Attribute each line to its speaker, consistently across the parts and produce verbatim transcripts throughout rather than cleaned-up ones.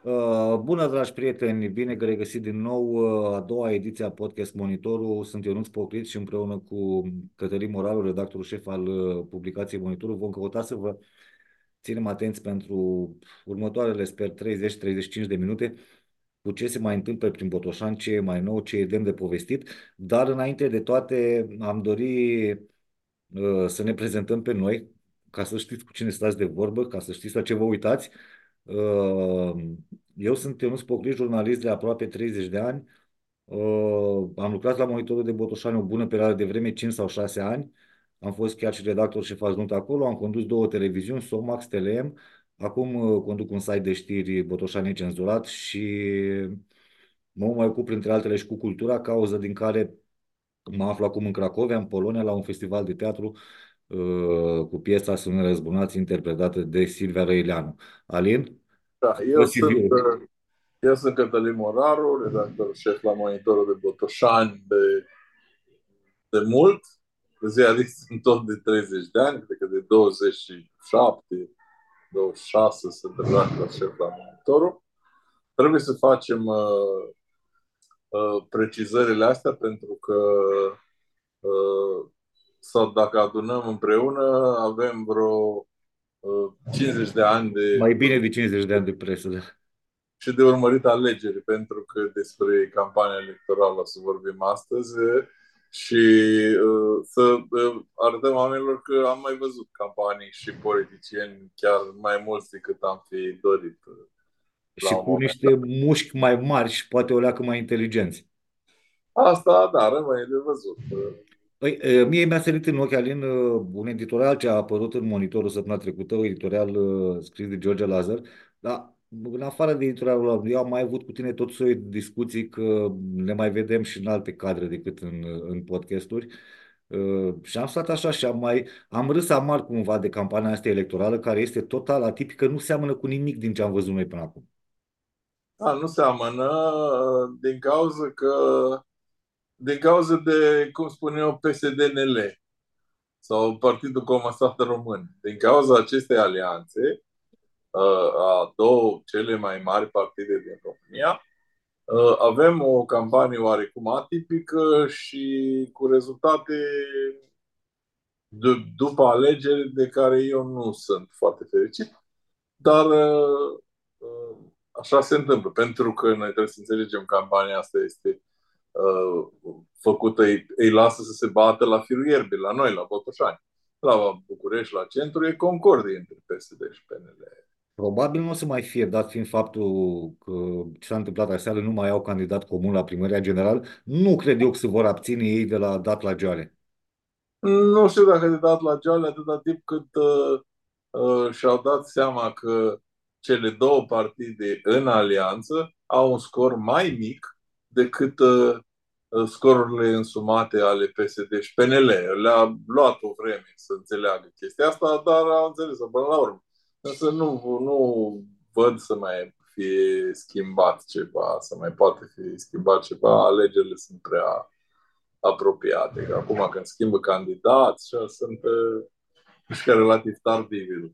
Speaker 1: Uh, Bună, dragi prieteni! Bine că regăsit din nou uh, a doua ediție a Podcast Monitorul. Sunt Ionuț Poclit și împreună cu Cătălin Moraru, redactorul șef al uh, publicației Monitorul, vom căuta să vă ținem atenți pentru următoarele, sper, treizeci treizeci și cinci de minute cu ce se mai întâmplă prin Botoșani, ce e mai nou, ce e demn de povestit. Dar înainte de toate am dori uh, să ne prezentăm pe noi, ca să știți cu cine stați de vorbă, ca să știți la ce vă uitați. Uh, Eu sunt Ionuț Pocli, jurnalist de aproape treizeci de ani. Uh, Am lucrat la Monitorul de Botoșani o bună perioadă de vreme, cinci sau șase ani. Am fost chiar și redactor șef adjunct acolo, am condus două televiziuni, Somax, Tele M. Acum uh, conduc un site de știri Botoșani Cenzurat și mă mai ocup printre altele și cu cultura, cauză din care mă aflu acum în Cracovia, în Polonia, la un festival de teatru uh, cu piesa Sunt răzbunați, interpretată de Silvia Răileanu. Alin?
Speaker 2: Da,
Speaker 1: Vă,
Speaker 2: eu sunt,
Speaker 1: Silviu.
Speaker 2: uh, eu sunt Cătălin Moraru, redactor șef la Monitorul de Botoșani de, de mult, ziarist sunt tot de treizeci de ani, cred că de douăzeci și șapte, douăzeci și șase sunt redactor șef la Monitorul. Trebuie să facem uh, uh, precizările astea pentru că uh, sau dacă adunăm împreună, avem vreo uh, cincizeci de ani de
Speaker 1: Mai bine de cincizeci de ani de presă, da.
Speaker 2: și de urmărit alegeri, pentru că despre campania electorală o să vorbim astăzi și uh, să uh, arătăm oamenilor că am mai văzut campanii și politicieni chiar mai mulți decât am fi dorit uh, la
Speaker 1: Și
Speaker 2: un
Speaker 1: cu
Speaker 2: moment
Speaker 1: niște
Speaker 2: dat.
Speaker 1: mușchi mai mari și poate o leacă mai inteligenți.
Speaker 2: Asta, da, rămâne de văzut.
Speaker 1: Păi, e, mie mi-a sărit în ochi, Alin, e, un editorial ce a apărut în Monitorul săptămâna trecută, un editorial e, scris de George Lazar, dar în afară de editorialul ăla, eu am mai avut cu tine tot soiul de discuții că ne mai vedem și în alte cadre decât în, în podcasturi. E, și am stat așa și am mai am râs amar cumva de campania asta electorală, care este total atipică, nu seamănă cu nimic din ce am văzut noi până acum.
Speaker 2: Da, nu seamănă uh, din cauza că din cauza de, cum spun eu, P S D N L sau Partidul Comunist Român. Din cauza acestei alianțe, uh, a două cele mai mari partide din România, uh, avem o campanie oarecum atipică și cu rezultate de, după alegeri de care eu nu sunt foarte fericit, dar uh, uh, așa se întâmplă, pentru că noi trebuie să înțelegem că campania asta este uh, făcută, îi, îi lasă să se bată la firul ierbii, la noi, la Botoșani. La București, la centru, e concordie între P S D și P N L.
Speaker 1: Probabil nu o să mai fie, dat fiind faptul că ce s-a întâmplat aseară, nu mai au candidat comun la primăria general. Nu cred eu că se vor abține ei de la dat la joale.
Speaker 2: Nu știu dacă de dat la geale atâta timp cât uh, uh, și-au dat seama că cele două partide în alianță au un scor mai mic decât uh, uh, scorurile însumate ale P S D și P N L. Le-a luat o vreme să înțeleagă chestia asta, dar au înțeles până la urmă. Însă nu, nu văd să mai fie schimbat ceva, să mai poate fi schimbat ceva. Alegerile sunt prea apropiate. Că acum când schimbă candidați, și sunt uh, mișcă relativ tardivi.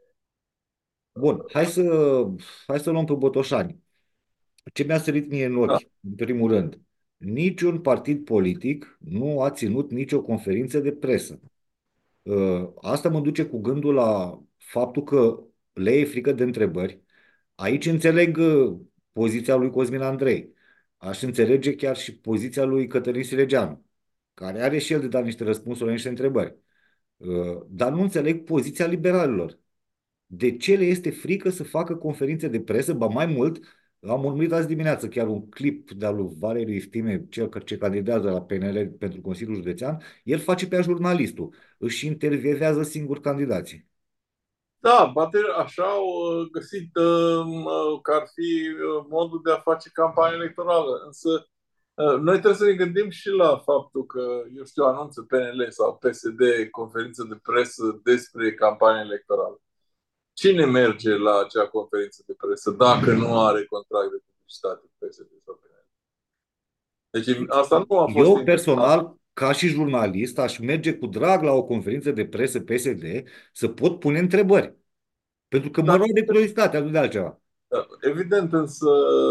Speaker 1: Bun, hai să, hai să luăm pe Botoșani. Ce mi-a sărit mie în ochi,
Speaker 2: Da.
Speaker 1: în primul rând, niciun partid politic nu a ținut nicio conferință de presă. Uh, Asta mă duce cu gândul la faptul că le e frică de întrebări. Aici înțeleg uh, poziția lui Cosmin Andrei. Aș înțelege chiar și poziția lui Cătălin Silegeanu, care are și el de dat niște răspunsuri la niște întrebări. Uh, Dar nu înțeleg poziția liberalilor. De ce le este frică să facă conferințe de presă? Ba mai mult, am urmărit azi dimineață chiar un clip de-al lui Valeriu Iftime, cel că- ce candidează la P N L pentru Consiliul Județean. El face pe a jurnalistul, își intervievează singur candidații.
Speaker 2: Da, poate așa au uh, găsit uh, uh, că ar fi uh, modul de a face campanie electorală. Însă uh, noi trebuie să ne gândim și la faptul că, eu știu, anunță P N L sau P S D conferință de presă despre campanie electorală. Cine merge la acea conferință de presă dacă nu are contract de publicitate P S D sau P N L? Deci asta nu a fost
Speaker 1: Eu
Speaker 2: intenționat.
Speaker 1: personal, ca și jurnalist, aș merge cu drag la o conferință de presă P S D să pot pune întrebări. Pentru că mă
Speaker 2: Dar
Speaker 1: rog de curiozitatea, nu de altceva.
Speaker 2: Evident, însă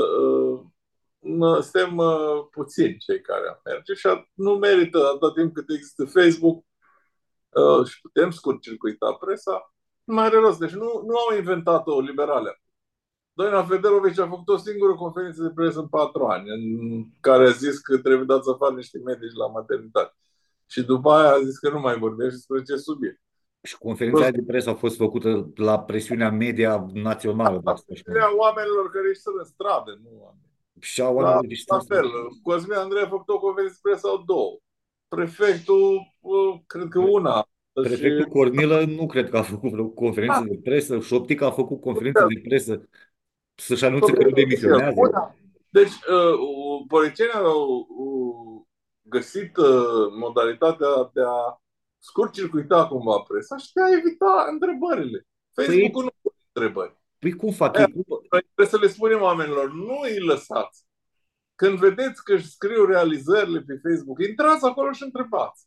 Speaker 2: suntem puțini cei care merge și nu merită atât timp cât există Facebook și putem scurt-circuita presa, nu mai are rost. Deci nu, nu au inventat-o liberale. Doina Federovici a făcut o singură conferință de presă în patru ani, în care a zis că trebuie dat să facă niște medici la maternitate. Și după aia a zis că nu mai vorbește despre ce subiect.
Speaker 1: Și conferința aia de presă a fost făcută la presiunea media națională de asta.
Speaker 2: La oamenilor care își sunt în stradă, nu oameni.
Speaker 1: Și a
Speaker 2: La,
Speaker 1: oamenilor
Speaker 2: la
Speaker 1: distrați.
Speaker 2: fel, Cosmin Andrei a făcut o conferință de presă sau două. Prefectul, cred că una.
Speaker 1: Prefectul
Speaker 2: Și...
Speaker 1: Cornilă nu cred că a făcut vreo conferință de presă. Șoptic a făcut conferință de presă să-și anunțe că nu demisionează.
Speaker 2: Deci, uh, politicienii au uh, găsit uh, modalitatea de a scurt-circuita cumva presa și de a evita întrebările. Facebook-ul
Speaker 1: Păi,
Speaker 2: nu pune întrebări.
Speaker 1: păi cum fac
Speaker 2: Aia,
Speaker 1: ei? Cum...
Speaker 2: trebuie să le spunem oamenilor, nu îi lăsați. Când vedeți că își scriu realizările pe Facebook, intrați acolo și întrebați.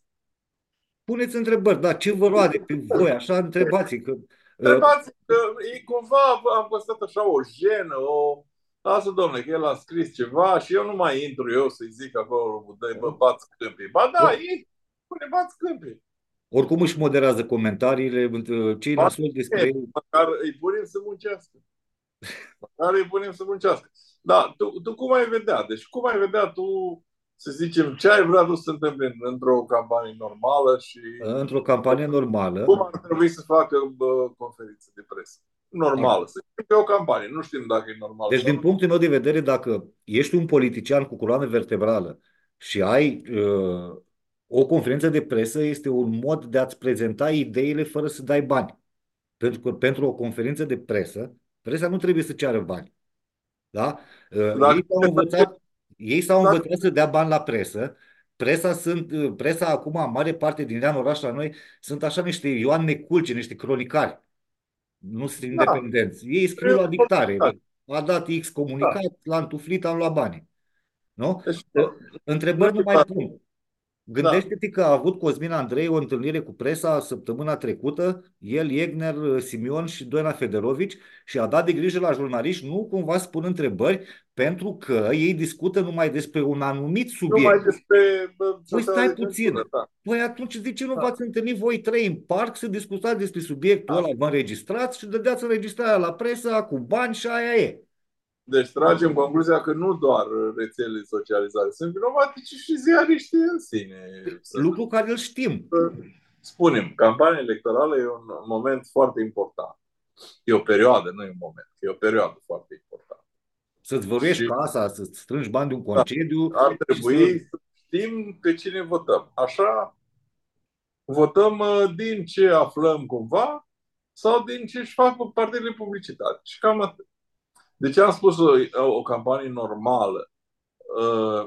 Speaker 1: Puneți întrebări, da, ce vă roade pe voi, așa întrebați că uh,
Speaker 2: Întrebați că e cumva, am păstrat așa o jenă, o... Lasă, domnule, că el a scris ceva și eu nu mai intru eu să-i zic acolo, dă bă, bați câmpii. Ba da, ei, pune bați câmpii.
Speaker 1: oricum își moderează comentariile, cei nasoli despre ei.
Speaker 2: Măcar îi punem să muncească. Măcar îi punem să muncească. Da, tu, tu cum ai vedea? Deci cum ai vedea tu, să zicem, ce ai vrea tu să se întâmple într-o campanie normală și...
Speaker 1: Într-o campanie normală.
Speaker 2: Cum ar trebui să facă bă, conferințe de presă? Normală. Să zicem pe o campanie. Nu știm dacă e normală.
Speaker 1: Deci, din punctul meu de vedere, dacă ești un politician cu coloană vertebrală și ai uh, o conferință de presă, este un mod de a-ți prezenta ideile fără să dai bani. Pentru că pentru o conferință de presă, presa nu trebuie să ceară bani. Da? Uh,
Speaker 2: Dacă,
Speaker 1: ei s-au învățat, ei s-au
Speaker 2: dacă,
Speaker 1: învățat să dea bani la presă. Presa, sunt, uh, presa acum, mare parte din ea în oraș la noi, sunt așa niște Ioan Neculce, niște cronicari. Nu sunt
Speaker 2: da,
Speaker 1: independenți. Ei scriu
Speaker 2: e
Speaker 1: la dictare.
Speaker 2: da.
Speaker 1: A dat X
Speaker 2: Da.
Speaker 1: comunicat, l-a întuflit, am luat banii. Nu?
Speaker 2: Deci, nu
Speaker 1: Întrebări nu
Speaker 2: e
Speaker 1: mai
Speaker 2: clar.
Speaker 1: pun.
Speaker 2: Da.
Speaker 1: Gândește-te că a avut Cosmin Andrei o întâlnire cu presa săptămâna trecută, el, Egner, Simion și Doina Federovici, și a dat de grijă la jurnaliști nu cumva să pun întrebări, pentru că ei discută numai despre un anumit
Speaker 2: Numai
Speaker 1: subiect.
Speaker 2: despre bă,
Speaker 1: Păi
Speaker 2: sociala
Speaker 1: stai
Speaker 2: de cenzură,
Speaker 1: puțin.
Speaker 2: da.
Speaker 1: Păi atunci de ce nu
Speaker 2: Da.
Speaker 1: v-ați întâlnit voi trei în parc să discutați despre subiectul
Speaker 2: Da.
Speaker 1: ăla, vă înregistrați și dădeați înregistrarea la presă cu bani și aia e.
Speaker 2: Deci tragem concluzia că nu doar rețelele de socializare sunt vinovate, ci și ziariștii în sine. Sunt.
Speaker 1: Lucru care îl știm.
Speaker 2: Spunem, campania electorală e un moment foarte important. E o perioadă, nu e un moment. E o perioadă foarte importantă.
Speaker 1: Să-ți văruiești
Speaker 2: Și
Speaker 1: casa, să-ți strângi bani de un
Speaker 2: da,
Speaker 1: concediu
Speaker 2: ar
Speaker 1: și să...
Speaker 2: trebui să știm pe cine votăm. Așa votăm uh, din ce aflăm cumva sau din ce își fac partidele publicitate. Și cam atât. Deci am spus o, o campanie normală. Uh,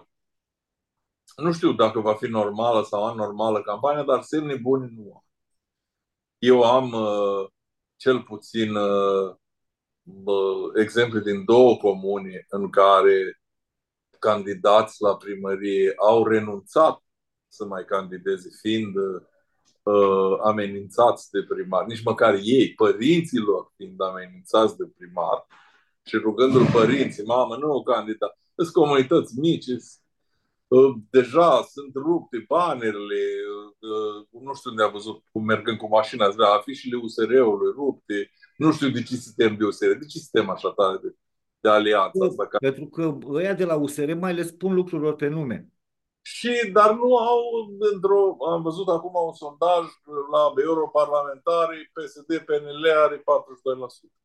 Speaker 2: nu știu dacă va fi normală sau anormală campania, dar semne bune nu am. Eu am uh, cel puțin uh, uh, exemple din două comune în care candidați la primărie au renunțat să mai candideze, fiind uh, amenințați de primar, nici măcar ei, părinților fiind amenințați de primar și rugându-l părinții, mamă, nu candida, sunt comunități mici, uh, deja sunt rupte banerele, uh, nu știu unde a văzut cum mergând cu mașina, da, afișele U S R-ului rupte, nu știu de ce sistem de U S R, de ce sistem așa tare de, de alianță asta?
Speaker 1: Pentru că ăia de la U S R mai le spun lucrurilor pe nume.
Speaker 2: Și, dar nu au, într-o, am văzut acum un sondaj la europarlamentari, P S D, P N L are patruzeci și doi la sută.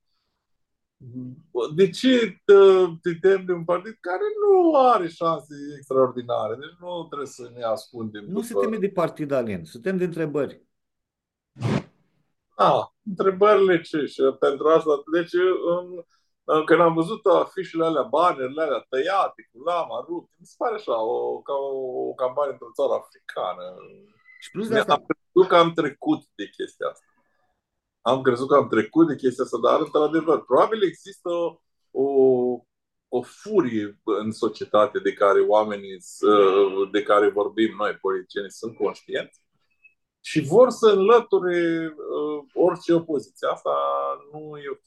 Speaker 2: De ce te, te temi de un partid care nu are șanse extraordinare? Deci nu trebuie să ne ascundem.
Speaker 1: Nu
Speaker 2: după...
Speaker 1: se teme de partid alin, se teme de întrebări.
Speaker 2: Ah, întrebările ce? Și pentru asta, deci în, când am văzut afișele alea, banerele alea tăiate, cu lama rupt, mi se pare așa, o, ca o, o campanie într-o țară africană.
Speaker 1: Și plus de asta...
Speaker 2: Am crezut că am trecut de chestia asta. Am crezut că am trecut de chestia asta, dar într-adevăr, probabil există o, o furie în societate de care oamenii, de care vorbim noi, politicienii, sunt conștienți și vor să înlăture uh, orice opoziție. Asta nu e ok.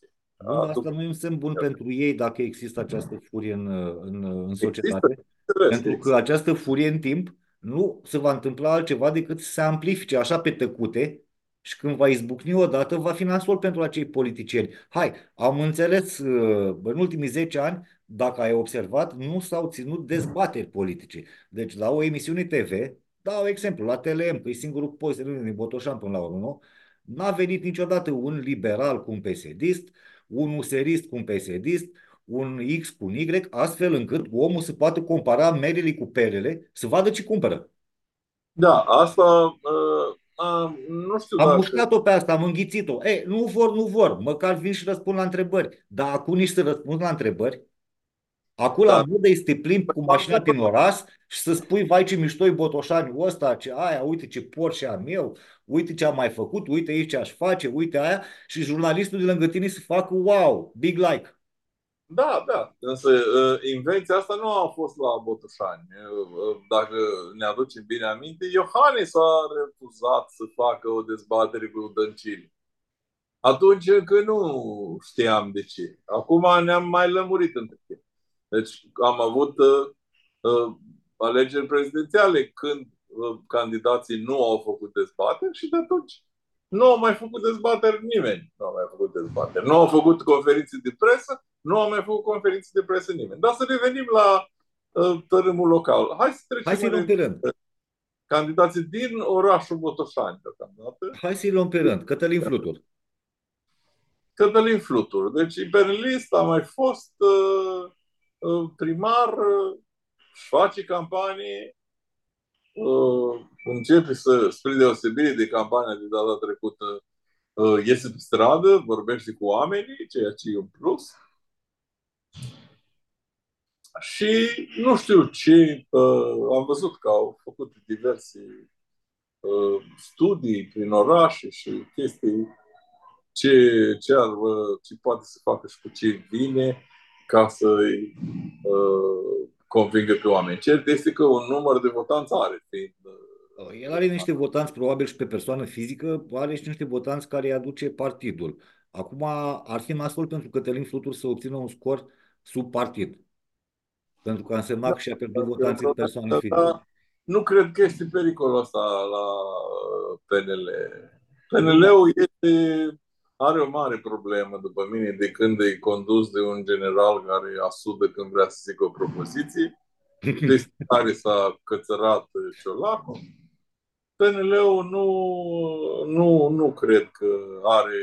Speaker 1: Bun, asta nu e un semn bun pentru ei dacă există această furie în, în, în
Speaker 2: Există,
Speaker 1: societate,
Speaker 2: înțeles că
Speaker 1: pentru că
Speaker 2: există.
Speaker 1: această furie în timp nu se va întâmpla altceva decât să se amplifice așa pe tăcute și când va izbucni odată, va fi nasol pentru acei politicieni. Hai, am înțeles, uh, în ultimii zece ani, dacă ai observat, nu s-au ținut dezbateri politice. Deci la o emisiune T V, dau exemplu, la T L M, că e singurul post din Botoșan până la urmă, nu? N-a venit niciodată un liberal cu un P S D-ist, un userist cu un P S D-ist, un X cu un Y, astfel încât omul să poată compara merele cu perele, să vadă ce cumpără.
Speaker 2: Da, asta uh, uh, nu știu
Speaker 1: Am
Speaker 2: dacă.
Speaker 1: mușcat-o pe asta, am înghițit-o. Ei, nu vor, nu vor. Măcar vin și răspund la întrebări. Dar acum nici să răspund la întrebări. Acum la
Speaker 2: Dar
Speaker 1: modă este să te plimbi cu mașina prin oraș și să spui, vai ce mișto-i Botoșaniul ăsta, ce aia, uite ce Porsche am eu, uite ce am mai făcut, uite aici ce aș face, uite aia. Și jurnalistul de lângă tine să facă, wow, big like.
Speaker 2: da, da. Însă uh, invenția asta nu a fost la Botoșani. Uh, uh, Dacă ne aducem bine aminte, Iohannis a refuzat să facă o dezbatere cu Dăncilă. Atunci încă nu știam de ce. Acum ne-am mai lămurit între timp. Deci am avut uh, uh, alegeri prezidențiale când uh, candidații nu au făcut dezbateri și de atunci nu au mai făcut dezbateri nimeni. Nu au mai făcut dezbateri. Nu au făcut conferințe de presă, nu au mai făcut conferințe de presă nimeni. Dar să revenim la uh, tărâmul local. Hai să
Speaker 1: Hai
Speaker 2: trecem
Speaker 1: să-i
Speaker 2: în
Speaker 1: luăm pe rând.
Speaker 2: candidații din orașul Botoșani deocamdată.
Speaker 1: Hai să-i luăm pe rând. Cătălin Flutur.
Speaker 2: Cătălin Flutur. Deci imperialist a mai fost uh, uh, primar, uh, își face campanie, uh, începe să, spre deosebire de campania de data trecută, uh, iese pe stradă, vorbește cu oamenii, ceea ce e un plus. Și nu știu ce, uh, am văzut că au făcut diverse uh, studii prin orașe și chestii ce, ce, ar, ce poate să facă și cu ce vine ca să-i uh, convingă pe oameni. Cert este că un număr de votanți are. Fiind, uh,
Speaker 1: El are niște votanți, probabil și pe persoană fizică, are și niște votanți care îi aduce partidul. Acum ar fi nasol pentru Cătălin Flutur să obțină un scor sub partid. Pentru că a însemnat că și-a pierdut votanții de persoană fizică.
Speaker 2: da, nu cred că este pericolul ăsta la P N L.
Speaker 1: Bun,
Speaker 2: P N L-ul este, are o mare problemă, după mine, de când e condus de un general care asudă când vrea să zică o propoziție. Deci care s-a cățărat Ciolacu. P N L-ul nu, nu, nu cred că are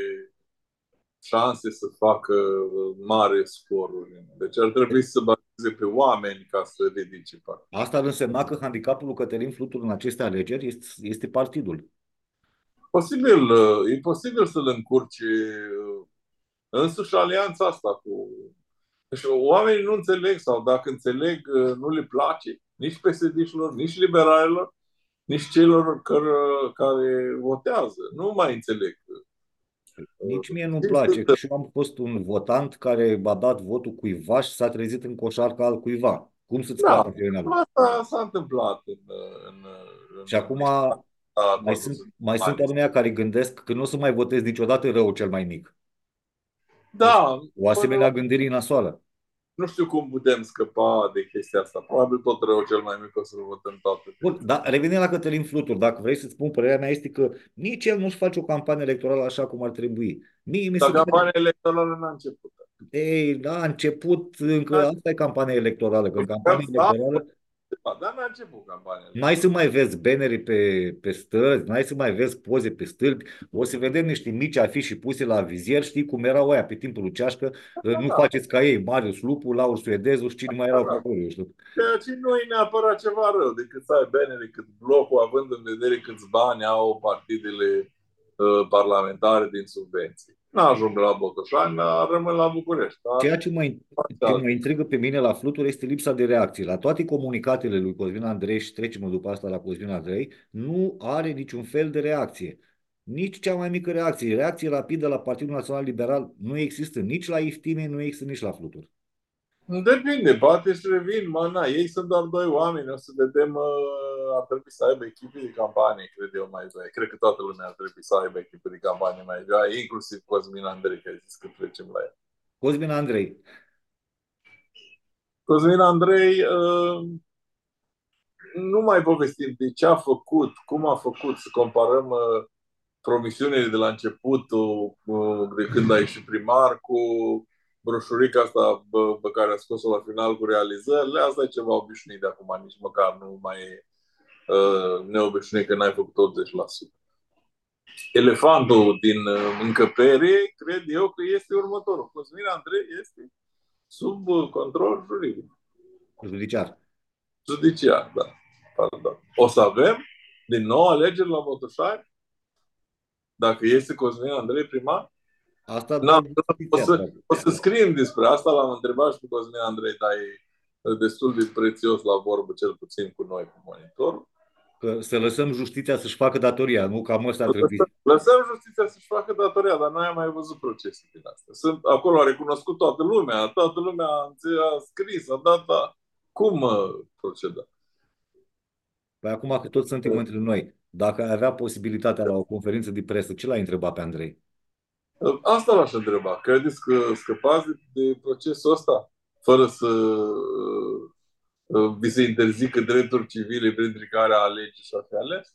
Speaker 2: șanse să facă mare scoruri. Deci ar trebui să bazeze pe oameni ca să ridice partidul.
Speaker 1: asta ar însemna că handicapul lui Cătălin Flutur în aceste alegeri este, este partidul.
Speaker 2: Posibil, e posibil să-l încurce însuși alianța asta cu... Deci oamenii nu înțeleg sau dacă înțeleg, nu le place nici P S D-șilor, nici liberalilor, nici celor care, care votează. Nu mai înțeleg.
Speaker 1: Nici mie nu-mi place. Și eu am fost un votant care a dat votul cuiva și s-a trezit în coșarca al cuiva. Cum să-ți
Speaker 2: Da,
Speaker 1: scape de
Speaker 2: asta s-a întâmplat în, în, în,
Speaker 1: Și acum
Speaker 2: în
Speaker 1: mai sunt, mai sunt oameni care gândesc că nu o să mai votez niciodată rău cel mai mic. O,
Speaker 2: Da,
Speaker 1: o asemenea gândire nasoală.
Speaker 2: nu știu cum putem scăpa de chestia asta. Probabil tot rău cel mai mic o să-l votăm toate.
Speaker 1: Bun, dar revenind la Cătălin Flutur, dacă vrei să-ți spun părerea mea, este că nici el nu-și face o campanie electorală așa cum ar trebui. Mie mi se
Speaker 2: Dar
Speaker 1: pare,
Speaker 2: campania electorală n-a început.
Speaker 1: ei, da, a început, încă asta e campania electorală, că în campania
Speaker 2: Da,
Speaker 1: electorală
Speaker 2: dar n-a început campania
Speaker 1: n-ai să
Speaker 2: electorală.
Speaker 1: mai vezi bannere pe, pe străzi, n-ai să mai vezi poze pe stâlpi, o să vedem niște mici afișe puse la vizier, știi cum erau aia pe timpul lui Ceașcă, nu
Speaker 2: Da,
Speaker 1: faceți ca ei, Marius Lupu, Laur Suedezul și cine mai
Speaker 2: da,
Speaker 1: erau pe
Speaker 2: da.
Speaker 1: acolo, eu știu.
Speaker 2: Ceea ce nu e neapărat ceva rău decât să ai bannere cât blocul, având în vedere câți bani au partidele uh, parlamentare din subvenții. N-ajung la Botoșani, dar rămân la București.
Speaker 1: Ceea
Speaker 2: Dar
Speaker 1: ce mă, ce mă intrigă pe mine la Flutur este lipsa de reacție. La toate comunicatele lui Cosmin Andrei și trecem după asta la Cosmin Andrei, nu are niciun fel de reacție. Nici cea mai mică reacție. Reacție rapidă la Partidul Național Liberal nu există nici la Iftime, nu există nici la Flutur.
Speaker 2: depinde, poate și revin, mă, na, ei sunt doar doi oameni, o să vedem, uh, ar trebui să aibă echipe de campanie, cred eu, mai vechi. Cred că toată lumea ar trebui să aibă echipe de campanie mai vechi, inclusiv Cosmin Andrei, care a zis că trecem la el.
Speaker 1: Cosmin Andrei.
Speaker 2: Cosmin Andrei, uh, nu mai povestim de ce a făcut, cum a făcut, să comparăm uh, promisiunile de la începutul, uh, de când a ieșit primar, cu broșurica asta bă, pe care a scos-o la final cu realizările. Asta e ceva obișnuit de acum, nici măcar nu mai e uh, neobișnuit că n-ai făcut optzeci la sută. Elefantul din uh, încăpere, cred eu că este următorul. Cosmin Andrei este sub uh, control juridic.
Speaker 1: Judiciar.
Speaker 2: Judiciar, da. Pardon. O să avem din nou alegeri la Botoșani? Dacă este Cosmin Andrei primar?
Speaker 1: Asta
Speaker 2: Na,
Speaker 1: doar
Speaker 2: o
Speaker 1: justiția
Speaker 2: să,
Speaker 1: poate.
Speaker 2: o să scriem despre asta, l-am întrebat și pe Cosmin Andrei, dar e destul de prețios la vorbă, cel puțin cu noi, cu monitorul.
Speaker 1: Că să lăsăm justiția să-și facă datoria, nu cam ăsta ar trebui.
Speaker 2: Lăsăm justiția să-și facă datoria, dar noi am mai văzut procese din astea. Sunt, acolo a recunoscut toată lumea, toată lumea a scris, a dat, a... cum proceda?
Speaker 1: Păi acum că toți suntem între noi, dacă ai avea posibilitatea la o conferință de presă, ce l-ai întrebat pe Andrei?
Speaker 2: Asta l-aș întreba. Credeți că scăpați de, de procesul ăsta fără să uh, vi se interzică drepturi civile printre care a alege și a fi ales?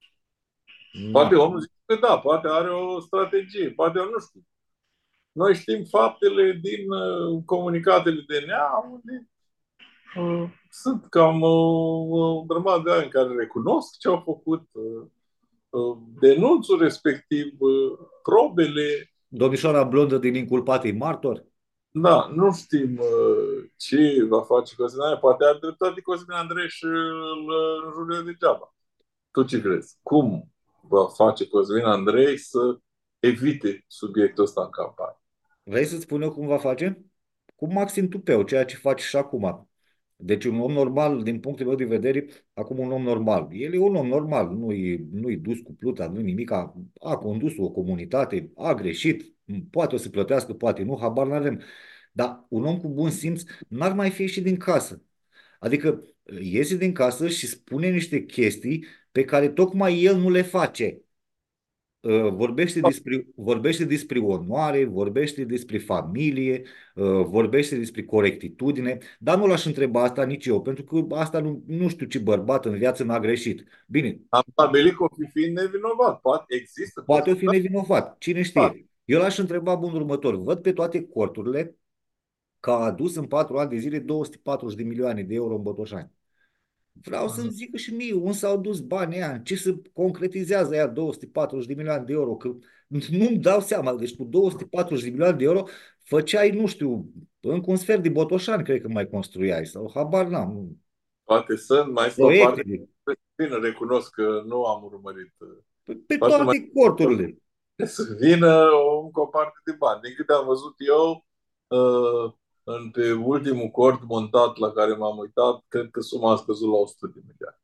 Speaker 1: Na.
Speaker 2: Poate omul zice că da, poate are o strategie, poate eu nu știu. Noi știm faptele din uh, comunicatele de N A, unde uh, sunt cam uh, o grămadă de ani care recunosc ce au făcut, uh, uh, denunțul respectiv, uh, probele.
Speaker 1: Domnișoara blondă din inculpatei martor?
Speaker 2: Da, nu știm uh, ce va face Cosmin Andrei. Poate are dreptate Cosmin Andrei și îl înjură degeaba. Tu ce crezi? Cum va face Cosmin Andrei să evite subiectul ăsta în campanie?
Speaker 1: Vrei să-ți spun eu cum va face? Cu Maxim Tupeu, ceea ce faci și acum. Deci un om normal, din punctul meu de vedere, acum un om normal. El e un om normal, nu-i, nu-i dus cu pluta, nu-i nimic. A, a condus o comunitate, a greșit, poate o să plătească, poate nu, habar n-avem. Dar un om cu bun simț n-ar mai fi ieșit din casă. Adică iese din casă și spune niște chestii pe care tocmai el nu le face. Uh, Vorbește despre, vorbește despre onoare, vorbește despre familie, uh, vorbește despre corectitudine, dar nu l-aș întreba asta nici eu, pentru că asta nu, nu știu ce bărbat în viață n-a greșit. Bine,
Speaker 2: Am stabilit că o fi fiind nevinovat. Poate există
Speaker 1: poate o fi
Speaker 2: posibilitatea.
Speaker 1: nevinovat, cine știe. Eu l-aș întreba bunul următor, văd pe toate corturile că a adus în patru ani de zile două sute patruzeci de milioane de euro în Botoșani. Vreau să-mi zică și mie unde s-au dus banii ăia, ce se concretizează ea două sute patruzeci de milioane de euro, că nu-mi dau seama, deci cu două sute patruzeci de milioane de euro făceai, nu știu, încă un sfert de Botoșani, cred că mai construiai, sau habar n-am,
Speaker 2: Poate sunt, mai este o parte.
Speaker 1: proiecte,
Speaker 2: Bine, recunosc că nu am urmărit.
Speaker 1: pe, pe
Speaker 2: Poate mai
Speaker 1: toate corturile.
Speaker 2: să vină o, încă o parte de bani. Din câte am văzut eu, uh, în, pe ultimul cort montat la care m-am uitat, cred că suma a scăzut la o sută de milioane.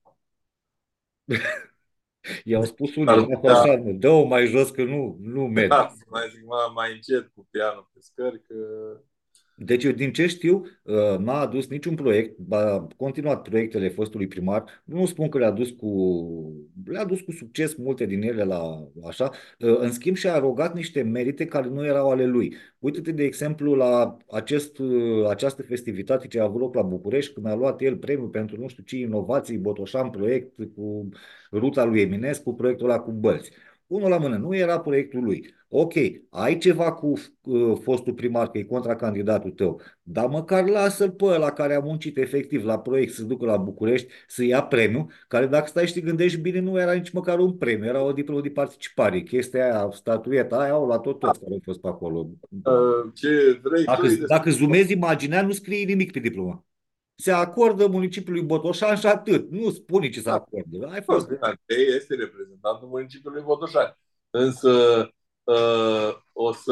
Speaker 1: I-au spus unii,
Speaker 2: Ar
Speaker 1: lasă
Speaker 2: putea,
Speaker 1: așa, mă, dă-o mai jos că nu, nu merge.
Speaker 2: da, să mai zic mai, mai încet cu pianul pe scări, că
Speaker 1: Deci eu din ce știu, uh, n-a adus niciun proiect, a continuat proiectele fostului primar. Nu spun că le-a dus cu, le-a dus cu succes multe din ele la așa. Uh, În schimb și-a arogat niște merite care nu erau ale lui. Uite-te de exemplu la acest, uh, această festivitate ce a avut loc la București, când a luat el premiul pentru nu știu ce inovații, Botoșan proiect cu ruta lui Eminescu, proiectul ăla cu bălți. Unul la mână, nu era proiectul lui. Ok, ai ceva cu uh, fostul primar, că e contracandidatul tău, dar măcar lasă-l pe ăla care a muncit efectiv la proiect să se ducă la București să ia premiu, care dacă stai și te gândești bine, nu era nici măcar un premiu, era o diplomă de participare. Chestia aia, statueta aia, au luat-o toți care au fost pe acolo.
Speaker 2: uh, ce vrei tu
Speaker 1: Dacă,
Speaker 2: e de
Speaker 1: dacă zoomezi imaginea, nu scrie nimic pe diplomă. Se acordă municipiului Botoșan și atât. Nu spune ce se acordă. Ai fost.
Speaker 2: Cosmin Andrei este reprezentantul municipiului Botoșani. Însă uh, o să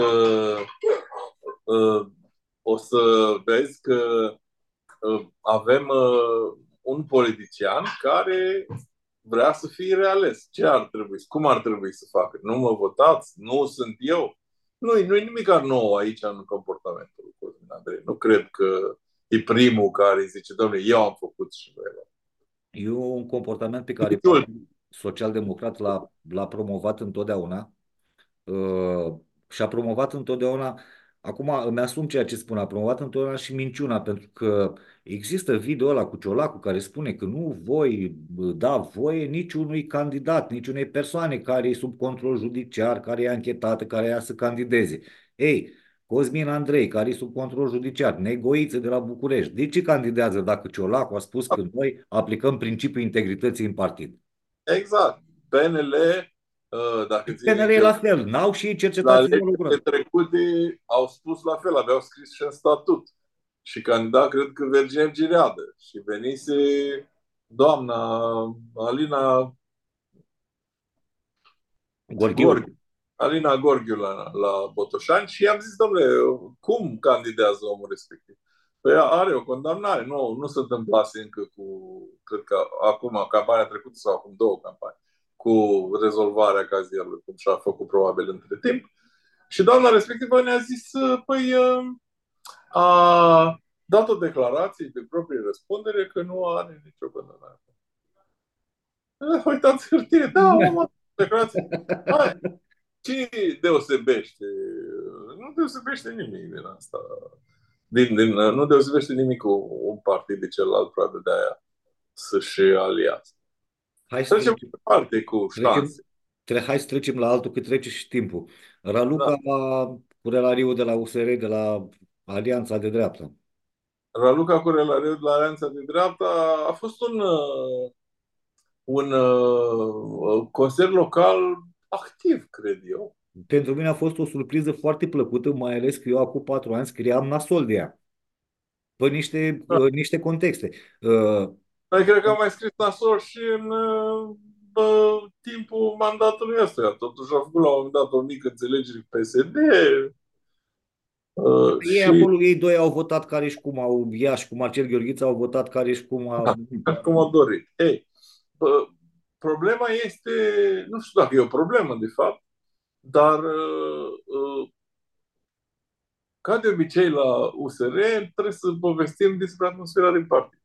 Speaker 2: uh, o să vezi că uh, avem uh, un politician care vrea să fie reales. Ce ar trebui? Cum ar trebui să facă? Nu mă votați? Nu sunt eu? Nu, nu e nimic nou aici în comportamentul lui Cosmin Andrei. Nu cred că e primul care zice, domnule, eu am făcut și voi.
Speaker 1: E un comportament pe care
Speaker 2: Niciun.
Speaker 1: Partidul Social-Democrat l-a, l-a promovat întotdeauna uh, și a promovat întotdeauna Acum îmi asum ceea ce spun, a promovat întotdeauna și minciuna, pentru că există video ăla cu Ciolacu care spune că nu voi bă, da voie niciunui candidat, niciunei persoane care e sub control judiciar, care e anchetată, care ia să candideze. Ei, Cosmin Andrei, care e sub control judiciar, Negoiță de la București, de ce candidează dacă Ciolacu a spus că noi aplicăm principiul integrității în partid?
Speaker 2: Exact. P N L, uh, dacă ții
Speaker 1: P N R e
Speaker 2: minte,
Speaker 1: la fel, n-au și ei
Speaker 2: la
Speaker 1: cercetați
Speaker 2: alegerile
Speaker 1: ideologură.
Speaker 2: trecute au spus la fel, aveau scris și în statut. Și candidat, cred că Virgil Gireadă. Și venise doamna Alina
Speaker 1: Gorghiu.
Speaker 2: Gorghiu. Alina Gorghiu la, la Botoșani și i-am zis, domnule, cum candidează omul respectiv? Păi are o condamnare. Nu, nu se întâmplase încă cu, cred că acum, campania trecută sau acum două campanii, cu rezolvarea cazierului, cum și-a făcut probabil între timp. Și doamna respectivă ne-a zis, păi, a dat o declarație de proprie răspundere că nu are nicio condamnare. Uitați hârtie, da, am declarație. Hai, ce deosebește? Nu deosebește nimic din asta. Din, din, nu deosebește nimic cu un partid de celălalt, probabil de aia să-și aliază.
Speaker 1: Hai să
Speaker 2: Trecem
Speaker 1: trecem.
Speaker 2: mai departe cu
Speaker 1: Trecem,
Speaker 2: șanse.
Speaker 1: tre- hai să trecem la altul, că trece și timpul. Raluca
Speaker 2: Da.
Speaker 1: Curelariu de la U S R, de la Alianța de Dreapta.
Speaker 2: Raluca Corelariu de la Alianța de Dreapta a fost un, uh, un uh, consilier local activ, cred eu.
Speaker 1: Pentru mine a fost o surpriză foarte plăcută, mai ales că eu acum patru ani scriam nasol de ea, pe niște, uh, niște contexte. Uh,
Speaker 2: Mai cred că am mai scris nasol și în uh, bă, timpul mandatului ăsta. Totuși a făcut la un moment dat o mică înțelegere cu P S D uh,
Speaker 1: Ei
Speaker 2: și
Speaker 1: acolo, ei doi au votat care și cum au, ea și cu Marcel Gheorghiță au votat care și cum a...
Speaker 2: cum o dorit. Ei, bă, problema este, nu știu dacă e o problemă de fapt, dar uh, uh, ca de obicei la U S R trebuie să povestim despre atmosfera din partid.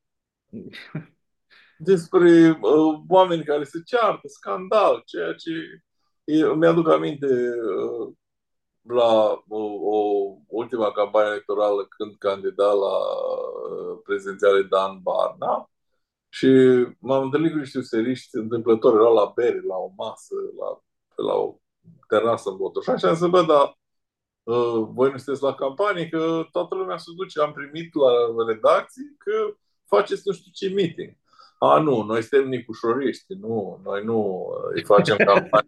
Speaker 2: Despre uh, oameni care se ceartă, scandal, ceea ce e, îmi aduc aminte uh, la o, o ultima campanie electorală când candida la uh, prezidențiale Dan Barna și m-am întâlnit cu niște useriști întâmplători, erau la bere, la o masă, la, la o terasă în Botoșani și am zis, bă, dar uh, voi nu sunteți la campanie, că toată lumea se duce, am primit la redacții că faceți nu știu ce meeting. A, nu, noi suntem nicușoriști, nu, noi nu uh, îi facem campanie.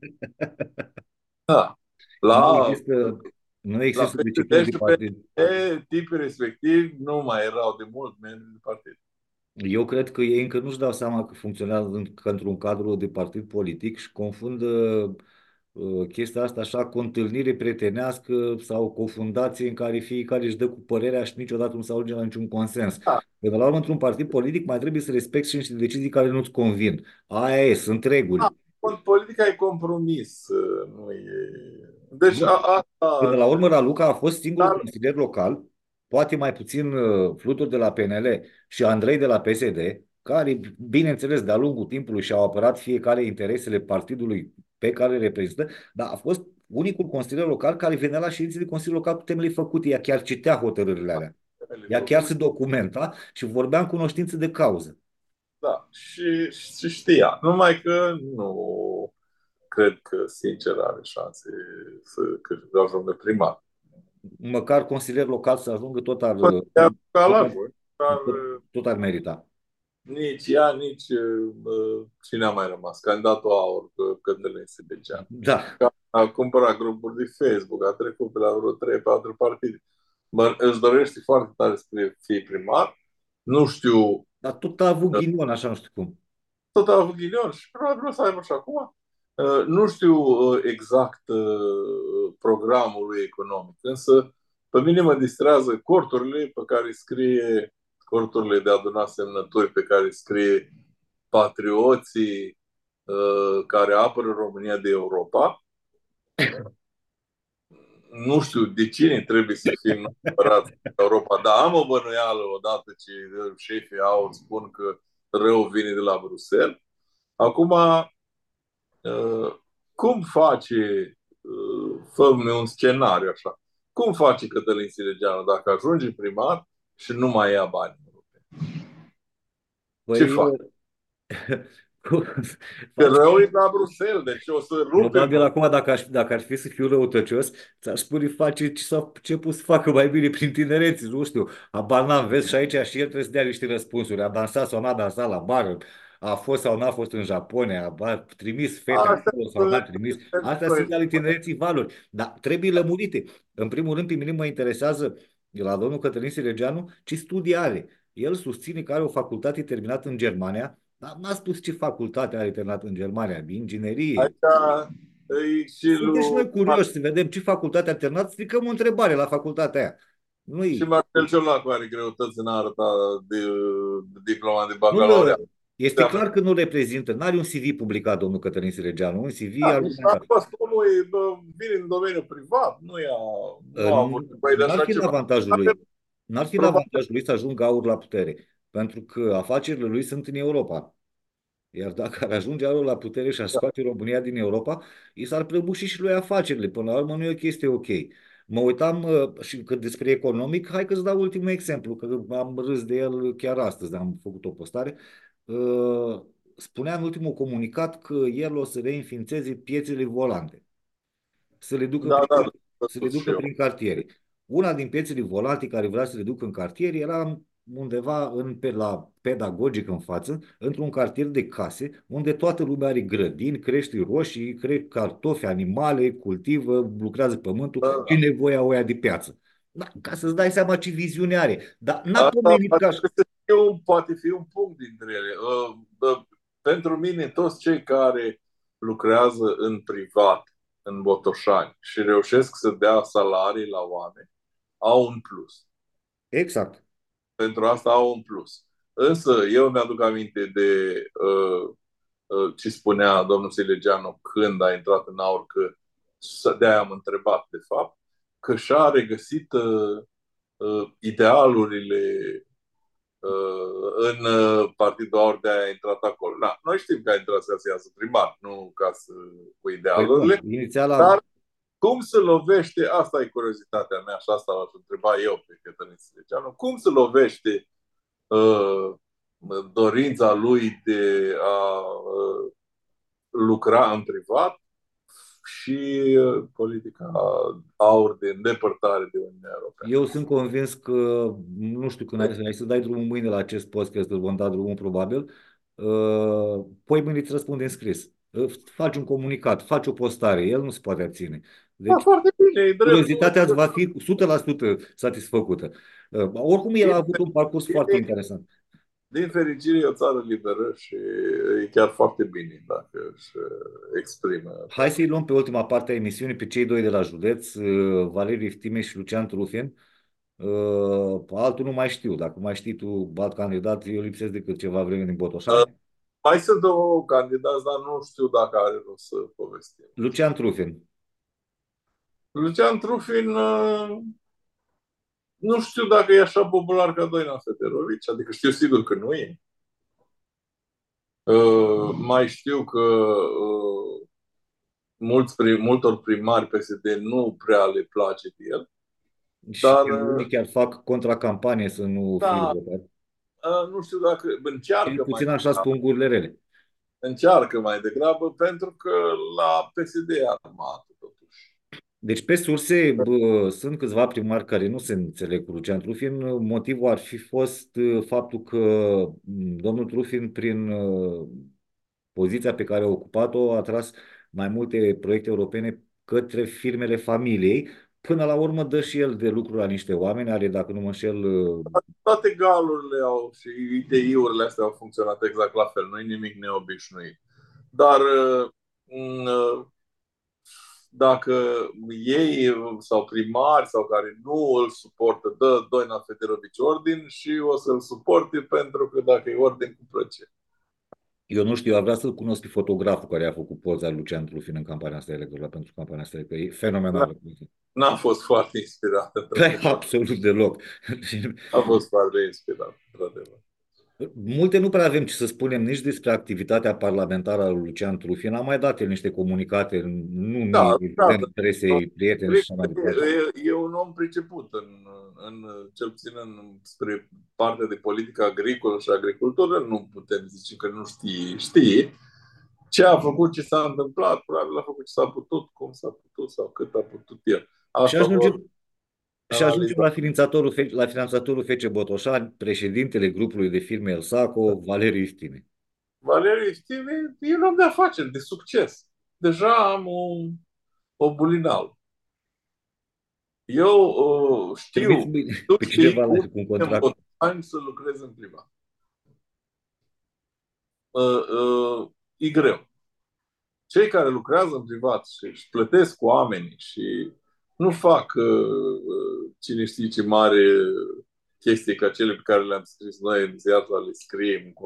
Speaker 2: Da.
Speaker 1: Nu
Speaker 2: La
Speaker 1: există, nu
Speaker 2: La
Speaker 1: există decidenți
Speaker 2: P S D
Speaker 1: de
Speaker 2: și
Speaker 1: partid.
Speaker 2: P S D, tipii respectivi nu mai erau de mult membri de partid.
Speaker 1: Eu cred că ei încă nu-și dau seama că funcționează în- că într-un cadru de partid politic și confundă uh, chestia asta așa cu o întâlnire prietenească sau cu o fundație în care fiecare își dă cu părerea și niciodată nu se ajunge la niciun consens.
Speaker 2: Da,
Speaker 1: Pentru la urmă, într-un partid politic mai trebuie să respecti și niște decizii care nu-ți convin. Aia e, sunt
Speaker 2: da.
Speaker 1: reguli.
Speaker 2: Politica e compromis. Nu e... Deci a,
Speaker 1: Bun. Până
Speaker 2: asta...
Speaker 1: la urmă, Raluca a fost singurul
Speaker 2: Dar,
Speaker 1: consilier local, poate mai puțin uh, Flutur de la P N L și Andrei de la P S D, care, bineînțeles, de-a lungul timpului și-au apărat fiecare interesele partidului pe care îl reprezintă, dar a fost unicul consilier local care venea la ședințe de consiliu local cu temele făcute. Ea chiar citea hotărârile alea. Ea chiar se documenta și vorbea în cunoștință de cauză.
Speaker 2: da, și, și știa. Numai că nu cred că, sincer, are șanse să că ajungă primar.
Speaker 1: Măcar consilier local să ajungă tot ar,
Speaker 2: Poate chiar ca
Speaker 1: tot
Speaker 2: la
Speaker 1: ar,
Speaker 2: voi, dar
Speaker 1: tot, tot ar merita.
Speaker 2: nici ea, nici uh, cine a mai rămas? Candidatul Aur, Cătălin Sibegean.
Speaker 1: Da,
Speaker 2: A cumpărat grupuri de Facebook, a trecut pe la vreo trei patru partide. Mă, își dorește foarte tare să fie primar. Nu știu,
Speaker 1: dar tot a avut ghinion, așa nu știu cum.
Speaker 2: tot a avut ghinion și probabil o să aibă și acum. Uh, Nu știu uh, exact uh, programul lui economic, însă pe mine mă distrează corturile pe care scrie, corturile de adunat semnături pe care scrie patrioții uh, care apără România de Europa. Nu știu de cine trebuie să fim neapărat în Europa, dar am o bănuială odată ce șefii au spun că rău vine de la Bruxelles. Acum, uh, cum face, uh, fă un scenariu așa, Cum face Cătălin Silegeanu dacă ajunge primar și nu mai ia bani? Ce
Speaker 1: Păi,
Speaker 2: fac? Că
Speaker 1: face.
Speaker 2: rău e la Bruxelles, deci o să rupem.
Speaker 1: Probabil acum, dacă, aș, dacă ar fi să fiu răutăcios, ți-aș spune face ce s-a început să facă mai bine prin tinereți, nu știu, habar n-am, vezi, și aici și el trebuie să dea niște răspunsuri. A dansat sau n-a dansat la bar, a fost sau n-a fost în Japonia, a trimis fete
Speaker 2: Asta
Speaker 1: acolo sau n-a
Speaker 2: sunt
Speaker 1: trimis. Astea sunt ale tinereții valori, dar trebuie lămurite. În primul rând, pe mine mă interesează de la domnul Cătălin Silegeanu ce studii are. El susține că are o facultate terminată în Germania, dar n-a spus ce facultate are terminat în Germania, inginerie.
Speaker 2: aici e și
Speaker 1: Suntem și
Speaker 2: lui
Speaker 1: noi curioși să vedem ce facultate a terminat, stricăm o întrebare la facultatea aia.
Speaker 2: și
Speaker 1: Nu-i,
Speaker 2: Marcel Ciolacu are greutăți în a arăta de, de diploma de
Speaker 1: nu le,
Speaker 2: bacalaureat.
Speaker 1: este clar că nu reprezintă, nu are un C V publicat domnul Cătălin Silegeanu, un C V
Speaker 2: Da, și a
Speaker 1: argumentat.
Speaker 2: fost omul, e, bă, vine în domeniul privat, nu, ia, nu a avut
Speaker 1: În-
Speaker 2: nevoie de
Speaker 1: N-ar
Speaker 2: așa
Speaker 1: fi în
Speaker 2: ceva.
Speaker 1: avantajul
Speaker 2: Avem,
Speaker 1: lui. N-ar fi în
Speaker 2: probabil,
Speaker 1: avantajul lui să ajungă aur la putere, pentru că afacerile lui sunt în Europa. Iar dacă ar ajunge aur la putere și ar
Speaker 2: da.
Speaker 1: scoate România din Europa, i s-ar prăbuși și lui afacerile. Până la urmă nu e o chestie ok. Mă uitam uh, și că despre economic, hai că îți dau ultimul exemplu, că am râs de el chiar astăzi, am făcut o postare. Uh, Spunea în ultimul comunicat că el o să reînființeze piețele volante să le ducă
Speaker 2: Da,
Speaker 1: prin,
Speaker 2: da, da,
Speaker 1: să le
Speaker 2: spus și
Speaker 1: ducă
Speaker 2: eu.
Speaker 1: prin cartiere. Una din piețele volante care vrea să le ducă în cartier era undeva în, pe la pedagogic în față, într-un cartier de case, unde toată lumea are grădini, crește roșii, crește cartofi, animale, cultivă, lucrează pământul, ce
Speaker 2: Da.
Speaker 1: nevoie au ea de piață. Da, ca să-ți dai seama ce viziune are. Dar n-a
Speaker 2: Asta
Speaker 1: pomenit
Speaker 2: poate
Speaker 1: ca.
Speaker 2: să fie un, poate fi un punct dintre ele. Uh, uh, pentru mine, toți cei care lucrează în privat, în Botoșani, și reușesc să dea salarii la oameni, au un plus.
Speaker 1: Exact.
Speaker 2: Pentru asta au un plus. Însă, eu mi-aduc aminte de uh, uh, ce spunea domnul Silegeanu când a intrat în aur, că de-aia am întrebat, de fapt, că și-a regăsit uh, uh, idealurile uh, în uh, Partidul Aur, de a intrat acolo. Da, noi știm că a intrat ca să iasă primar, nu ca să cu
Speaker 1: Păi nu,
Speaker 2: idealurile,
Speaker 1: inițial a.
Speaker 2: dar cum se lovește, asta e curiozitatea mea și asta l-aș întreba eu pe Cătălin Silegeanu, cum se lovește uh, dorința lui de a uh, lucra în privat și uh, politica aur de îndepărtare de Uniunea Europeană.
Speaker 1: Eu sunt convins că, nu știu când ai, ai să dai drumul mâine la acest podcast, îl vom da drumul probabil, uh, poi mâine îți răspunde în scris. Uh, Faci un comunicat, faci o postare, el nu se poate abține.
Speaker 2: Da,
Speaker 1: Deci,
Speaker 2: foarte bine, e drept. Nu,
Speaker 1: curiozitatea îți va fi o sută la sută satisfăcută. Uh, Oricum, el a avut un parcurs foarte interesant.
Speaker 2: din fericire e o țară liberă și e chiar foarte bine dacă își exprimă
Speaker 1: Hai
Speaker 2: treaba.
Speaker 1: să-i luăm pe ultima parte a emisiunii pe cei doi de la județ, uh, Valeriu Iftime și Lucian Trufin. Uh, altul nu mai știu. Dacă mai știi tu, alt candidat, eu lipsesc decât ceva vreme din
Speaker 2: Uh,
Speaker 1: Botoșani.
Speaker 2: Mai sunt două candidați, dar nu știu dacă are rost să povestim.
Speaker 1: Lucian Trufin.
Speaker 2: Lucian Trufin, uh, nu știu dacă e așa popular ca Doina Feterovici, adică știu sigur că nu e. Uh, mai știu că uh, mulți prim, multor primari P S D nu prea le place de el,
Speaker 1: Și
Speaker 2: dar
Speaker 1: unii
Speaker 2: uh,
Speaker 1: chiar fac contracampanie să nu fie
Speaker 2: da,
Speaker 1: votat.
Speaker 2: uh, nu știu dacă
Speaker 1: Cel
Speaker 2: încearcă mai
Speaker 1: puțin așa spun gurile rele.
Speaker 2: încearcă mai degrabă, pentru că la P S D e armat, totuși.
Speaker 1: Deci, pe surse, bă, sunt câțiva primari care nu se înțeleg cu Lucian Trufin. Motivul ar fi fost uh, faptul că m, domnul Trufin, prin uh, poziția pe care a ocupat-o, a tras mai multe proiecte europene către firmele familiei. Până la urmă dă și el de lucru la niște oameni, are, dacă nu mă înșel, uh,
Speaker 2: Toate galurile au și I T I-urile astea au funcționat exact la fel, nu e nimic neobișnuit. Dar uh, uh, dacă ei sau primari sau care nu îl suportă, dă Doina Federovici ordin și o să-l suporte, pentru că dacă e ordin, cu plăcere.
Speaker 1: eu nu știu, eu vrea să-l cunosc pe fotograful care a făcut poza lui Lucian Trufin în campania asta electorală, pentru campania asta electorală. E fenomenală.
Speaker 2: N-a fost foarte inspirat,
Speaker 1: Păi,
Speaker 2: într-adevăr.
Speaker 1: absolut deloc.
Speaker 2: A fost foarte inspirat, într-adevăr.
Speaker 1: Multe nu prea avem ce să spunem nici despre activitatea parlamentară a lui Lucian Trufie. N-a mai dat el niște comunicate, nu
Speaker 2: Da,
Speaker 1: mie,
Speaker 2: da,
Speaker 1: evident, presei, prieteni și așa mai departe.
Speaker 2: e, e un om priceput în, în, cel puțin în, spre partea de politică agricolă și agricultură. Nu putem zice că nu știe. Știe ce a făcut, ce s-a întâmplat, probabil a făcut ce s-a putut, cum s-a putut sau cât a putut el.
Speaker 1: Și
Speaker 2: Asta vor
Speaker 1: ajungem, și ajungem
Speaker 2: analiza.
Speaker 1: la finanțatorul, Fe- la finanțatorul F C Botoșani, președintele grupului de firme El Saco, Valeriu Istime.
Speaker 2: Valeriu Stime e un om de afaceri, de succes. Deja am o, o bulinală. Eu uh,
Speaker 1: Trimiți
Speaker 2: știu,
Speaker 1: mâine
Speaker 2: tu
Speaker 1: pe
Speaker 2: știi
Speaker 1: cineva la
Speaker 2: cum
Speaker 1: cu un
Speaker 2: în
Speaker 1: contract.
Speaker 2: Botani să lucrez în privat. Uh, uh, e greu. Cei care lucrează în privat și își plătesc oamenii și nu fac uh, uh, cine știe ce mare chestii ca cele pe care le-am scris noi în ziarul le scriem, cu,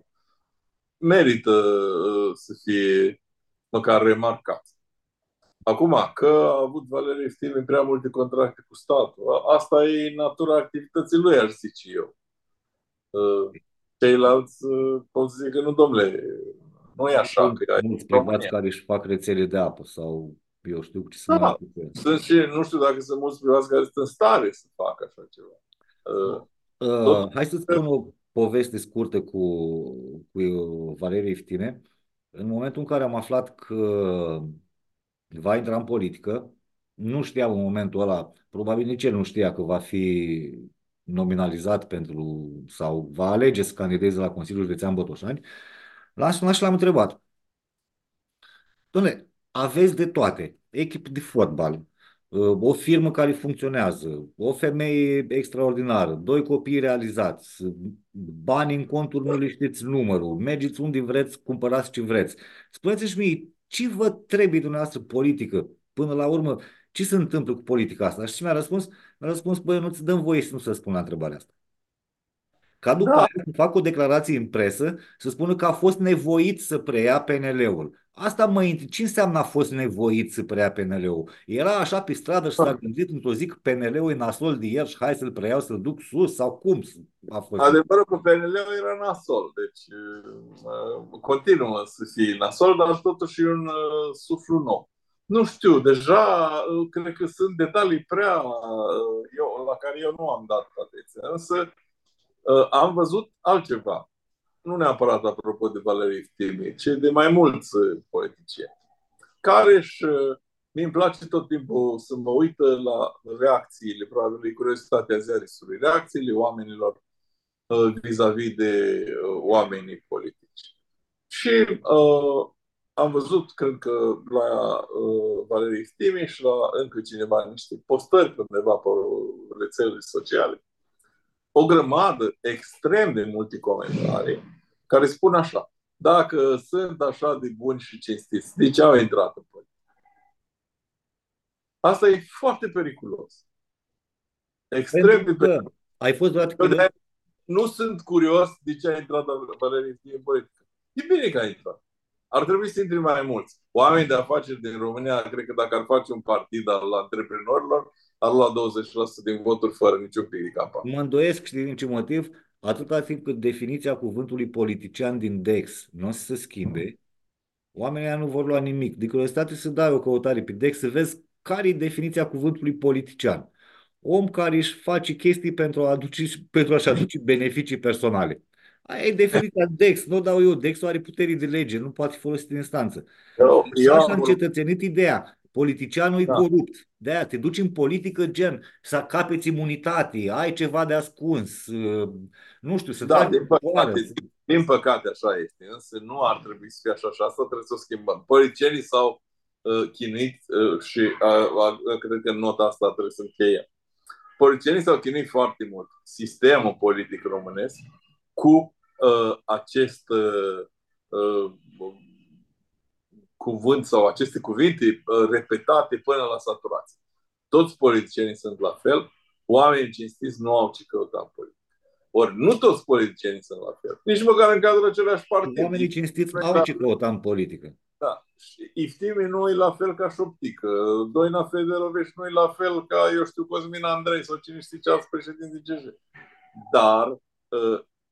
Speaker 2: merită uh, să fie măcar remarcat. Acum, că a avut Valeriu Stime prea multe contracte cu statul, asta e natura activității lui, aș zice eu. Uh, Ceilalți uh, pot să zică, nu, domnule, nu e așa,
Speaker 1: Sunt
Speaker 2: că e
Speaker 1: mulți privați
Speaker 2: România.
Speaker 1: care își fac rețele de apă sau eu știu ce să mai
Speaker 2: Da,
Speaker 1: ocupe.
Speaker 2: sunt și, nu știu dacă sunt mulți privați care sunt în stare să facă așa ceva. Uh, tot,
Speaker 1: Uh, hai să-ți spun o poveste scurtă cu, cu Valeriu Iftime. În momentul în care am aflat că va intra în politică, nu știam în momentul ăla, probabil nici el nu știa că va fi nominalizat pentru sau va alege să candideze la Consiliul Județean Botoșani. L-am sunat și l-am întrebat. Dom'le, aveți de toate. Echipă de fotbal, uh, o firmă care funcționează, o femeie extraordinară, doi copii realizați, bani în conturi nu le știți numărul, mergeți unde vreți, cumpărați ce vreți. Spuneți-și mie, ce vă trebuie dumneavoastră politică? Până la urmă, ce se întâmplă cu politica asta? Și ce mi-a răspuns? Mi-a răspuns, băi, nu-ți dăm voie să nu să spun la întrebarea asta. Ca după
Speaker 2: da,
Speaker 1: aia să fac o declarație în presă să spună că a fost nevoit să preia P N L-ul. Asta mă intriga. Ce înseamnă a fost nevoit să preia P N L-ul? Era așa pe stradă și s-a gândit într-o zi că P N L-ul e nasol de el și hai să-l preiau, să-l duc sus sau cum a fost?
Speaker 2: adevărul că P N L-ul era nasol, deci uh, continuă să fie nasol, dar totuși e un uh, suflu nou. Nu știu, deja uh, cred că sunt detalii prea uh, eu, la care eu nu am dat atenție, însă uh, am văzut altceva. Nu neapărat apropo de Valeriu Iftime, ci de mai mulți uh, politicieni, care își uh, mi îmi place tot timpul să mă uită la reacțiile, probabil e curiozitatea ziaristului, reacțiile oamenilor uh, vis-a-vis de uh, oamenii politici. Și uh, am văzut, cred că la uh, Valeriu Stime și la încă cineva niște postări undeva pe rețelele sociale, o grămadă extrem de multe comentarii care spun așa: dacă sunt așa de buni și cinstiți, de ce au intrat în politică? Asta e foarte periculos. Extrem
Speaker 1: Pentru
Speaker 2: de
Speaker 1: că
Speaker 2: periculos.
Speaker 1: ai fost vreodată
Speaker 2: Eu
Speaker 1: curios?
Speaker 2: de nu sunt curios de ce a intrat Valeriu Stime în politică. E bine că a intrat. Ar trebui să intre mai mulți. Oameni de afaceri din România, cred că dacă ar face un partid al antreprenorilor, ar lua douăzeci la sută din voturi fără niciun pic de campanie.
Speaker 1: Mă îndoiesc, știi din ce motiv? Atâta timp cât definiția cuvântului politician din Dex nu o să se schimbe, oamenii ăia nu vor lua nimic. De curiozitate să dai o căutare pe Dex să vezi care e definiția cuvântului politician. Om care își face chestii pentru a aduce, pentru a-și aduce beneficii personale. Aia e definiția Dex, nu o dau eu. Dex are puterii de lege, nu poate fi folosit în instanță.
Speaker 2: Eu, eu
Speaker 1: Așa și-a
Speaker 2: am urmărit.
Speaker 1: încetățenit ideea. Politicianul e
Speaker 2: Da.
Speaker 1: corupt. De-aia te duci în politică, gen, să capeți imunitate, ai ceva de ascuns, uh, nu știu, să
Speaker 2: Da,
Speaker 1: tragi
Speaker 2: din
Speaker 1: poară.
Speaker 2: păcate, din păcate așa este, însă nu ar trebui să fie așa și asta trebuie să o schimbăm. Politicienii s-au uh, chinuit uh, și uh, uh, cred că în nota asta trebuie să încheiem. Politicienii s-au chinuit foarte mult, sistemul politic românesc, cu uh, acest uh, uh, cuvânt sau aceste cuvinte uh, repetate până la saturație. Toți politicienii sunt la fel, oamenii cinstiți nu au ce căuta în politică. Ori nu toți politicienii sunt la fel. Nici măcar în cadrul același partid.
Speaker 1: Oamenii cinstiți au
Speaker 2: Da,
Speaker 1: ce căuta în politică.
Speaker 2: da. Și Iftime nu e la fel ca Șoptică. Doina Federoveș nu e la fel ca, eu știu, Cosmin Andrei sau cine știe ce alți președinți de G J. Dar uh,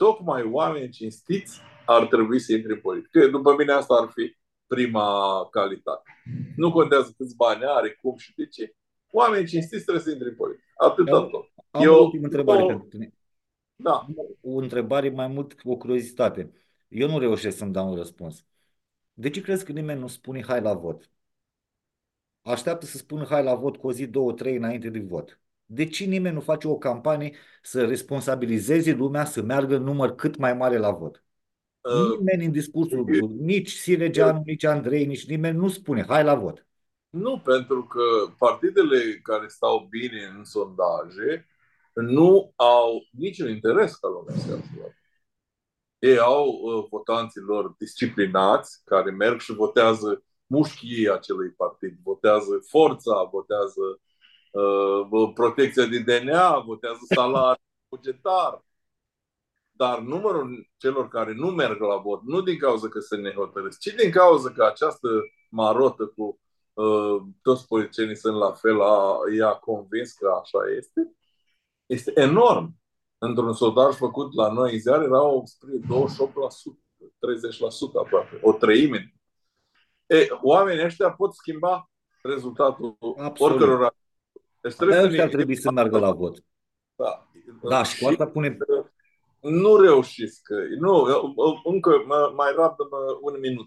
Speaker 2: tocmai oameni cinstiți ar trebui să intre în politică. După mine asta ar fi prima calitate. Nu contează câți bani are, cum și de ce. Oameni cinstiți trebuie să intre în politică. Atâta
Speaker 1: Am,
Speaker 2: tot.
Speaker 1: am o
Speaker 2: Eu,
Speaker 1: ultimă întrebare
Speaker 2: eu
Speaker 1: pentru tine.
Speaker 2: da.
Speaker 1: O întrebare mai mult o curiozitate. Eu nu reușesc să-mi dau un răspuns. De ce crezi că nimeni nu spune hai la vot? Așteaptă să spună hai la vot cu o zi, două, trei înainte de vot. De ce nimeni nu face o campanie să responsabilizeze lumea să meargă în număr cât mai mare la vot?
Speaker 2: Uh,
Speaker 1: Nimeni în discursul, nici Silegeanu, nici Andrei, nici nimeni nu spune hai la vot.
Speaker 2: Nu, pentru că partidele care stau bine în sondaje nu au niciun interes ca lumea să iasă la vot. Ei au uh, votanții lor disciplinați, care merg și votează mușchii acelui partid, votează forța, votează uh, protecția de D N A, votează salariul bugetar. Dar numărul celor care nu merg la vot, nu din cauza că se nehotărăsc, ci din cauza că această marotă cu uh, toți politicienii sunt la fel, a, i-a convins că așa este, este enorm. Într-un sondaj făcut la noi în ziare erau spre douăzeci și opt la sută, treizeci la sută aproape, o treime. E, oamenii ăștia pot schimba rezultatul
Speaker 1: Absolut.
Speaker 2: oricăror. Deci trebuie
Speaker 1: Abia
Speaker 2: să
Speaker 1: ăștia ar
Speaker 2: ne...
Speaker 1: trebui să meargă la vot.
Speaker 2: Da.
Speaker 1: Da, și cu
Speaker 2: Și
Speaker 1: asta pune.
Speaker 2: nu reușesc. Nu, încă mai rabdă un minut.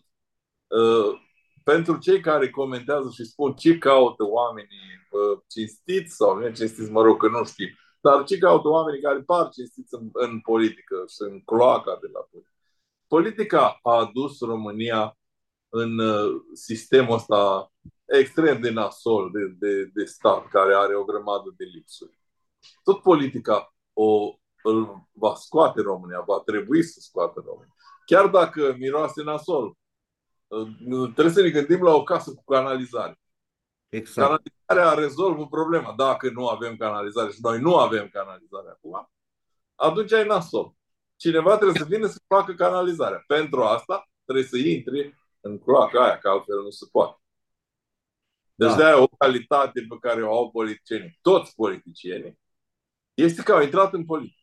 Speaker 2: Pentru cei care comentează și spun ce caută oamenii cinstiți sau necinstiți, mă rog, că nu știu, dar ce caută oamenii care par cinstiți în, în politică și în cloaca de la politică. Politica a adus România în sistemul ăsta extrem de nasol de, de, de stat, care are o grămadă de lipsuri. Tot politica o, îl va scoate România, va trebui să scoată România. Chiar dacă miroase nasol, trebuie să ne gândim la o casă cu canalizare.
Speaker 1: Exact.
Speaker 2: Canalizarea rezolvă problema. Dacă nu avem canalizare și noi nu avem canalizare acum, atunci ai nasol. Cineva trebuie să vină să facă canalizarea. Pentru asta trebuie să intri în cloaca aia, că altfel nu se poate. Deci
Speaker 1: Da.
Speaker 2: de-aia o calitate pe care o au politicienii, toți politicienii, este că au intrat în politică.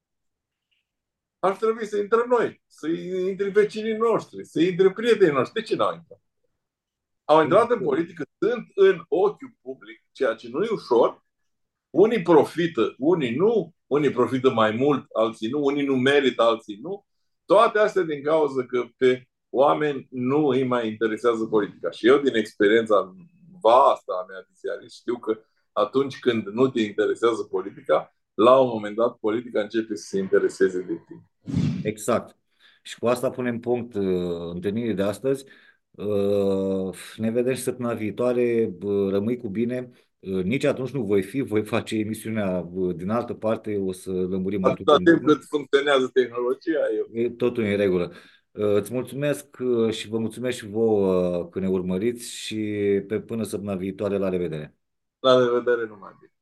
Speaker 2: Ar trebui să intrăm noi, să intre vecinii noștri, să intre prietenii noștri. De ce n-au intrat? Au intrat în politică, sunt în ochiul public, ceea ce nu e ușor. Unii profită, unii nu, unii profită mai mult, alții nu, unii nu merită, alții nu. Toate astea din cauza că pe oameni nu îi mai interesează politica. Și eu, din experiența vastă a mea de ziarist, știu că atunci când nu te interesează politica, la un moment dat politica începe să se intereseze de tine.
Speaker 1: Exact. Și cu asta punem punct uh, întâlnirii de astăzi. Uh, ne vedem și săptămâna viitoare. Uh, rămâi cu bine. Uh, nici atunci nu voi fi. Voi face emisiunea uh, din altă parte. O să lămurim
Speaker 2: Atâta
Speaker 1: lucruri.
Speaker 2: timp cât funcționează tehnologia, eu.
Speaker 1: E totul în regulă. Uh, îți mulțumesc uh, și vă mulțumesc și vouă uh, că ne urmăriți și pe până săptămâna viitoare. La revedere!
Speaker 2: La revedere, numai bine.